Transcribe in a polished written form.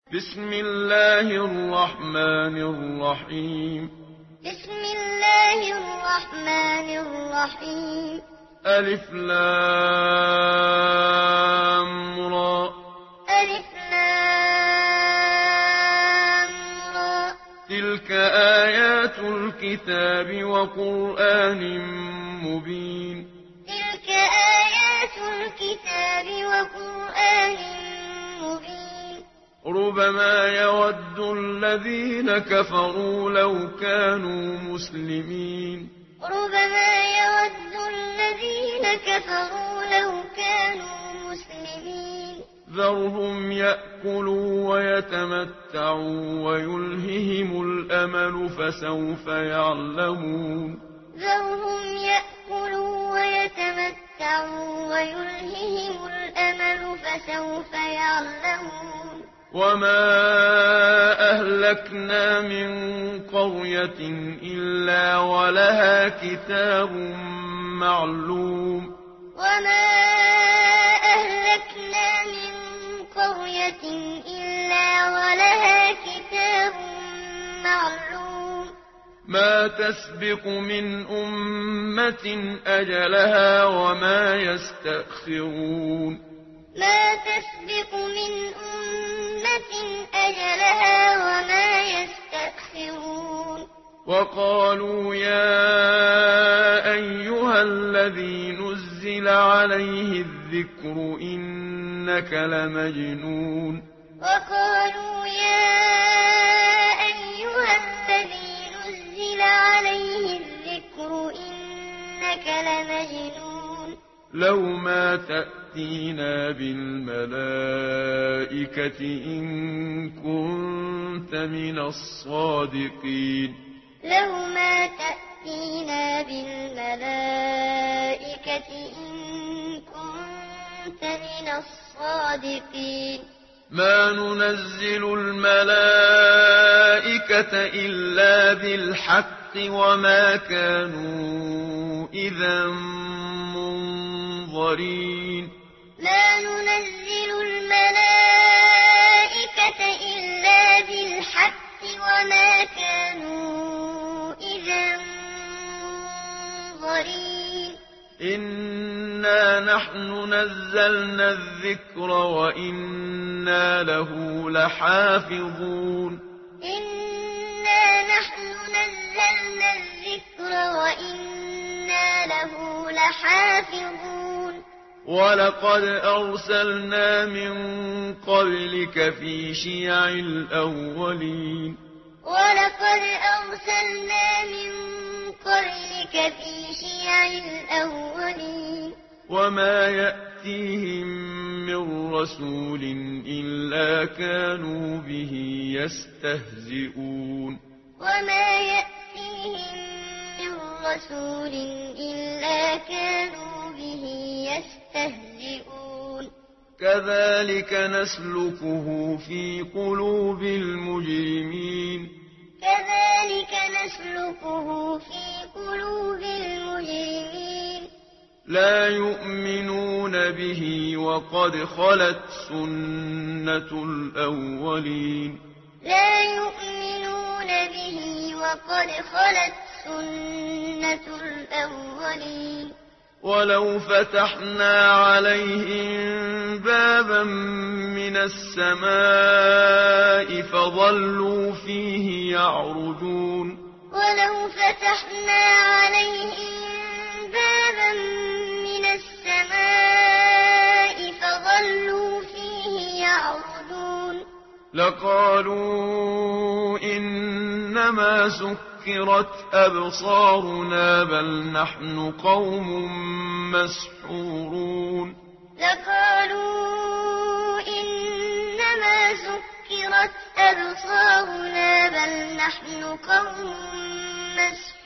بسم الله الرحمن الرحيم بسم الله الرحمن الرحيم ألف لام را ألف لام را تلك آيات الكتاب وقرآن مبين تلك آيات الكتاب وقرآن مبين ربما يود الذين كفروا لو كانوا مسلمين ربما يود الذين كفروا لو كانوا مسلمين ذرهم يأكلوا ويتمتعوا ويلههم الأمل فسوف يعلمون ذرهم يأكلوا ويتمتعوا ويلههم الأمل فسوف يعلمون وما أهلكنا من قرية إلا ولها كتاب معلوم وما أهلكنا من قرية إلا ولها كتاب معلوم ما تسبق من أمة أجلها وما يستأخرون ما تسبق من أمة أجلها وما يستأخرون وقالوا يا أيها الذي نزل عليه الذكر إنك لمجنون وقالوا يا أيها الذي نزل عليه الذكر إنك لمجنون لو ما تأتينا بالملائكة إن كنت من الصادقين لو ما تأتينا بالملائكة إن كنت من الصادقين ما ننزل الملائكة إلا بالحق وما كانوا إذا منظرين ما ننزل الملائكة إلا بالحق وما كانوا إذا منظرين إنا نحن نزلنا الذكر وإنا له لحافظون إنا نحن نزلنا الذكر وإنا له لحافظون ولقد أرسلنا من قبلك في شيع الأولين ولقد أرسلنا من قبلك في شيع الأولين وما يأتيهم من رسول إلا كانوا به يستهزئون وما يأتيهم من رسول إلا كانوا به يستهزئون كذلك نسلكه في قلوب المجرمين كذلك نسلكه في قلوب المجرمين لا يؤمنون به وقد خلت سنة الأولين لا يؤمنون به وقد خلت سنة الأولين ولو فتحنا عليهم بابا من السماء فظلوا فيه يعرجون ولو فتحنا عليهم بابا من السماء فظلوا فيه يعرجون لقالوا إنما سكرت أبصارنا بل نحن قوم مسحورون لقالوا إنما سكرت أبصارنا بل نحن قوم مسحورون